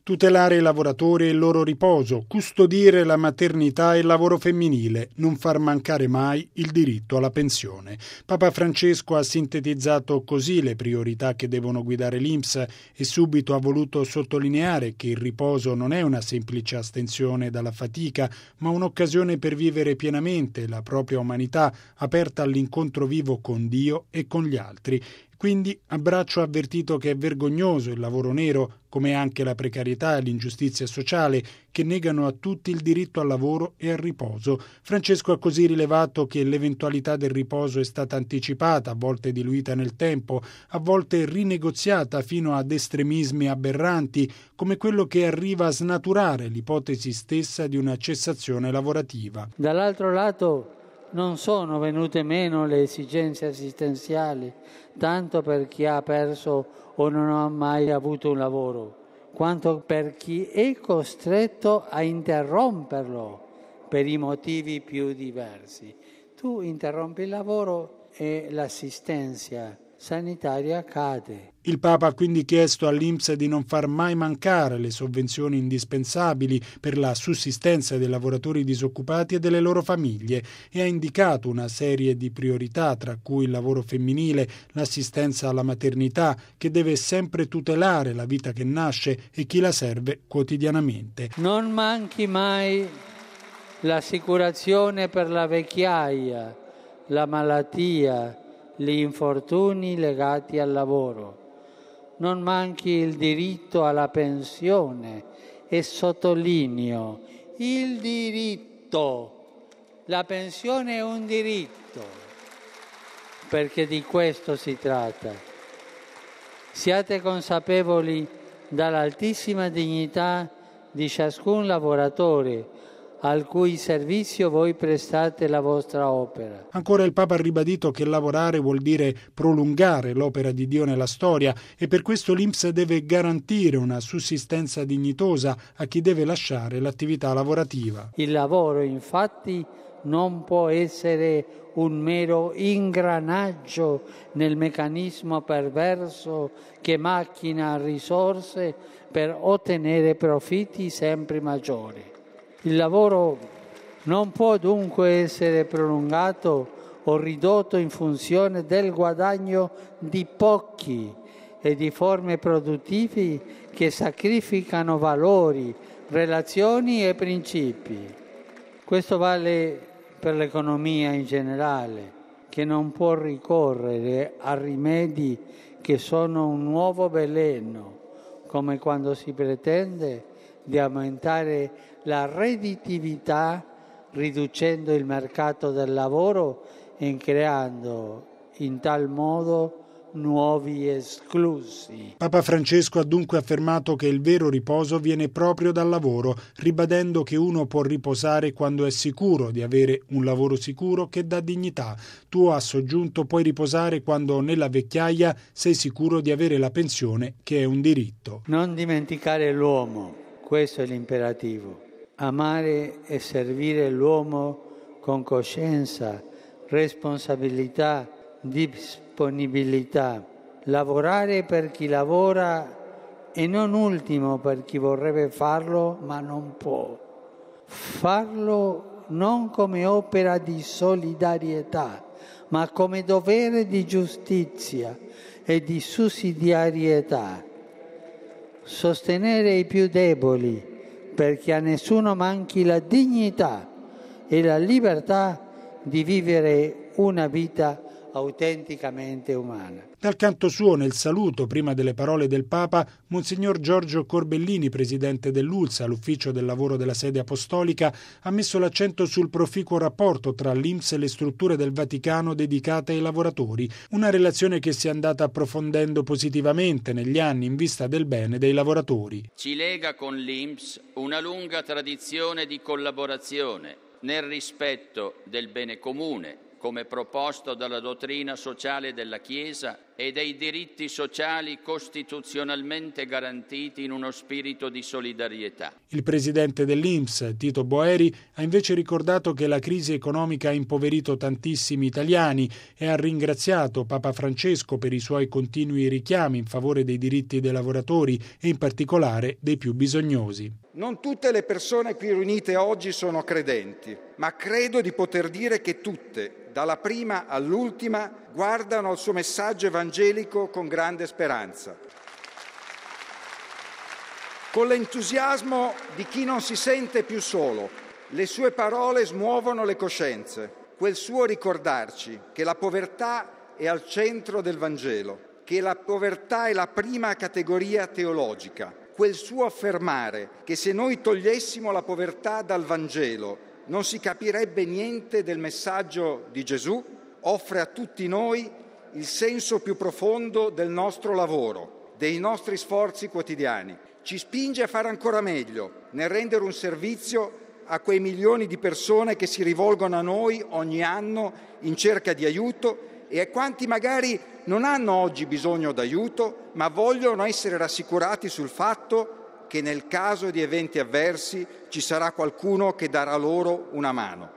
Tutelare i lavoratori e il loro riposo, custodire la maternità e il lavoro femminile, non far mancare mai il diritto alla pensione. Papa Francesco ha sintetizzato così le priorità che devono guidare l'INPS e subito ha voluto sottolineare che il riposo non è una semplice astensione dalla fatica, ma un'occasione per vivere pienamente la propria umanità, aperta all'incontro vivo con Dio e con gli altri. Quindi Abbraccio ha avvertito che è vergognoso il lavoro nero, come anche la precarietà e l'ingiustizia sociale, che negano a tutti il diritto al lavoro e al riposo. Francesco ha così rilevato che l'eventualità del riposo è stata anticipata, a volte diluita nel tempo, a volte rinegoziata fino ad estremismi aberranti, come quello che arriva a snaturare l'ipotesi stessa di una cessazione lavorativa. Dall'altro lato non sono venute meno le esigenze assistenziali, tanto per chi ha perso o non ha mai avuto un lavoro, quanto per chi è costretto a interromperlo per i motivi più diversi. Tu interrompi il lavoro e l'assistenza sanitaria cade. Il Papa ha quindi chiesto all'INPS di non far mai mancare le sovvenzioni indispensabili per la sussistenza dei lavoratori disoccupati e delle loro famiglie e ha indicato una serie di priorità, tra cui il lavoro femminile, l'assistenza alla maternità, che deve sempre tutelare la vita che nasce e chi la serve quotidianamente. Non manchi mai l'assicurazione per la vecchiaia, la malattia, gli infortuni legati al lavoro. Non manchi il diritto alla pensione e sottolineo il diritto. La pensione è un diritto, perché di questo si tratta. Siate consapevoli dall'altissima dignità di ciascun lavoratore al cui servizio voi prestate la vostra opera. Ancora il Papa ha ribadito che lavorare vuol dire prolungare l'opera di Dio nella storia e per questo l'INPS deve garantire una sussistenza dignitosa a chi deve lasciare l'attività lavorativa. Il lavoro, infatti, non può essere un mero ingranaggio nel meccanismo perverso che macchina risorse per ottenere profitti sempre maggiori. Il lavoro non può dunque essere prolungato o ridotto in funzione del guadagno di pochi e di forme produttive che sacrificano valori, relazioni e principi. Questo vale per l'economia in generale, che non può ricorrere a rimedi che sono un nuovo veleno, come quando si pretende di aumentare la redditività riducendo il mercato del lavoro e creando in tal modo nuovi esclusi. Papa Francesco ha dunque affermato che il vero riposo viene proprio dal lavoro, ribadendo che uno può riposare quando è sicuro di avere un lavoro sicuro che dà dignità. Tu, ha soggiunto, puoi riposare quando nella vecchiaia sei sicuro di avere la pensione, che è un diritto. Non dimenticare l'uomo, questo è l'imperativo. Amare e servire l'uomo con coscienza, responsabilità, disponibilità. Lavorare per chi lavora e non ultimo per chi vorrebbe farlo ma non può. Farlo non come opera di solidarietà, ma come dovere di giustizia e di sussidiarietà. Sostenere i più deboli, perché a nessuno manchi la dignità e la libertà di vivere una vita autenticamente umana. Dal canto suo, nel saluto, prima delle parole del Papa, Monsignor Giorgio Corbellini, presidente dell'ULSA, l'ufficio del lavoro della sede apostolica, ha messo l'accento sul proficuo rapporto tra l'INPS e le strutture del Vaticano dedicate ai lavoratori, una relazione che si è andata approfondendo positivamente negli anni in vista del bene dei lavoratori. Ci lega con l'INPS una lunga tradizione di collaborazione nel rispetto del bene comune, come proposto dalla dottrina sociale della Chiesa e dei diritti sociali costituzionalmente garantiti in uno spirito di solidarietà. Il presidente dell'INPS, Tito Boeri, ha invece ricordato che la crisi economica ha impoverito tantissimi italiani e ha ringraziato Papa Francesco per i suoi continui richiami in favore dei diritti dei lavoratori e in particolare dei più bisognosi. Non tutte le persone qui riunite oggi sono credenti, ma credo di poter dire che tutte, dalla prima all'ultima, guardano al suo messaggio evangelico con grande speranza. Con l'entusiasmo di chi non si sente più solo, le sue parole smuovono le coscienze, quel suo ricordarci che la povertà è al centro del Vangelo, che la povertà è la prima categoria teologica, quel suo affermare che se noi togliessimo la povertà dal Vangelo non si capirebbe niente del messaggio di Gesù, offre a tutti noi il senso più profondo del nostro lavoro, dei nostri sforzi quotidiani. Ci spinge a fare ancora meglio, nel rendere un servizio a quei milioni di persone che si rivolgono a noi ogni anno in cerca di aiuto e a quanti magari non hanno oggi bisogno d'aiuto, ma vogliono essere rassicurati sul fatto che nel caso di eventi avversi ci sarà qualcuno che darà loro una mano.